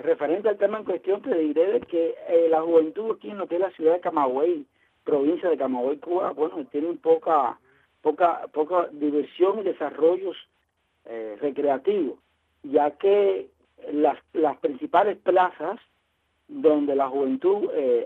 referente al tema en cuestión, te diré de que la juventud aquí en lo que es la ciudad de Camagüey, provincia de Camagüey, Cuba, bueno, tienen poca diversión y desarrollos recreativos, ya que las principales plazas donde la juventud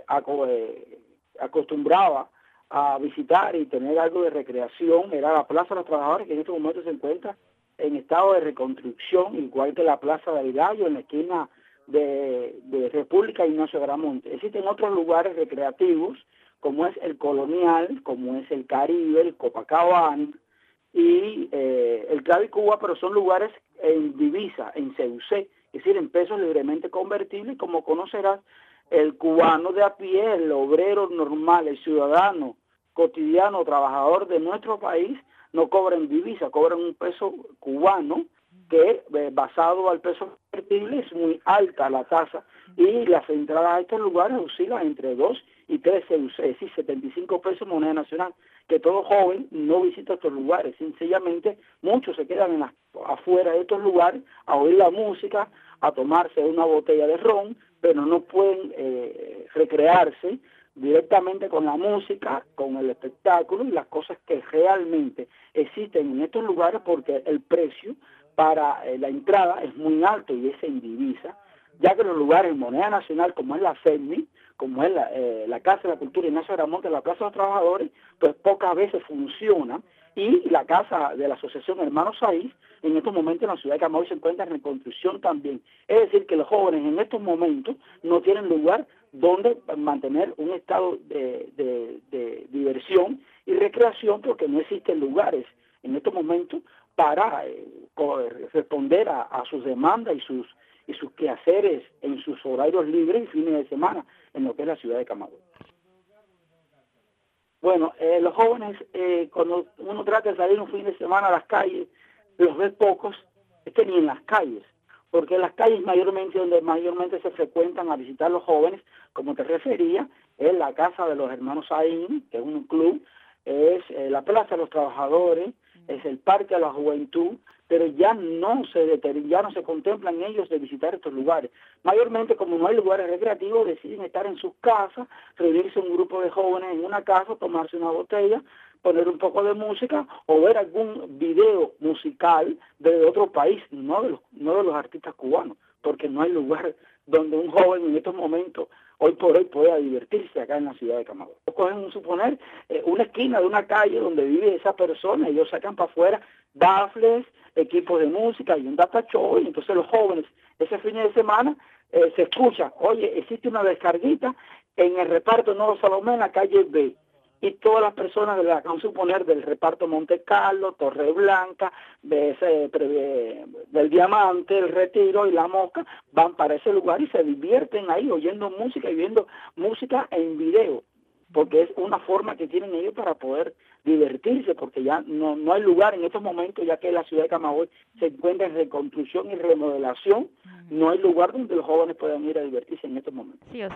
acostumbraba a visitar y tener algo de recreación era la Plaza de los Trabajadores, que en este momento se encuentra en estado de reconstrucción, igual que la Plaza del Gallo, en la esquina de República Ignacio Gramonte. Existen otros lugares recreativos, como es el Colonial, como es el Caribe, el Copacabana y el Clave Cuba, pero son lugares en divisa, en CUC, es decir, en pesos libremente convertibles. Como conocerás, el cubano de a pie, el obrero normal, el ciudadano cotidiano, trabajador de nuestro país, no cobran divisa, cobran un peso cubano que basado al peso convertible es muy alta la tasa, y las entradas a estos lugares oscilan entre 2 y 3 CUC, es decir, 75 pesos moneda nacional, que todo joven no visita estos lugares, sencillamente muchos se quedan afuera de estos lugares a oír la música, a tomarse una botella de ron, pero no pueden recrearse directamente con la música, con el espectáculo y las cosas que realmente existen en estos lugares, porque el precio para la entrada es muy alto y es en divisa, ya que los lugares en moneda nacional, como es la CENMI, como es la Casa de la Cultura Ignacio Gramonte, la Plaza de los Trabajadores, pues pocas veces funcionan, y la Casa de la Asociación Hermanos Saiz, en estos momentos en la ciudad de Camagüey se encuentra en reconstrucción también. Es decir, que los jóvenes en estos momentos no tienen lugar donde mantener un estado de diversión y recreación, porque no existen lugares en estos momentos para responder a sus demandas y sus quehaceres en sus horarios libres y fines de semana en lo que es la ciudad de Camagüey. Bueno, los jóvenes, cuando uno trata de salir un fin de semana a las calles, los ve pocos, es que ni en las calles, porque las calles mayormente donde mayormente se frecuentan a visitar los jóvenes, como te refería, es la Casa de los Hermanos Saín, que es un club, es la Plaza de los Trabajadores, es el Parque de la Juventud, pero ya no se contemplan ellos de visitar estos lugares. Mayormente, como no hay lugares recreativos, deciden estar en sus casas, reunirse un grupo de jóvenes en una casa, tomarse una botella, poner un poco de música o ver algún video musical de otro país, no de los artistas cubanos, porque no hay lugar donde un joven en estos momentos, hoy por hoy, pueda divertirse acá en la ciudad de Camagüey. Cogen, suponer, una esquina de una calle donde vive esa persona, y ellos sacan para afuera baffles, equipos de música y un data show, y entonces los jóvenes ese fin de semana se escucha, oye, existe una descarguita en el reparto Nuevo Salomé en la calle B, y todas las personas vamos a suponer del reparto Monte Carlo, Torre Blanca, del Diamante, el Retiro y la Mosca, van para ese lugar y se divierten ahí oyendo música y viendo música en video, porque es una forma que tienen ellos para poder divertirse, porque ya no hay lugar en estos momentos, ya que la ciudad de Camagüey se encuentra en reconstrucción y remodelación, no hay lugar donde los jóvenes puedan ir a divertirse en estos momentos. Sí,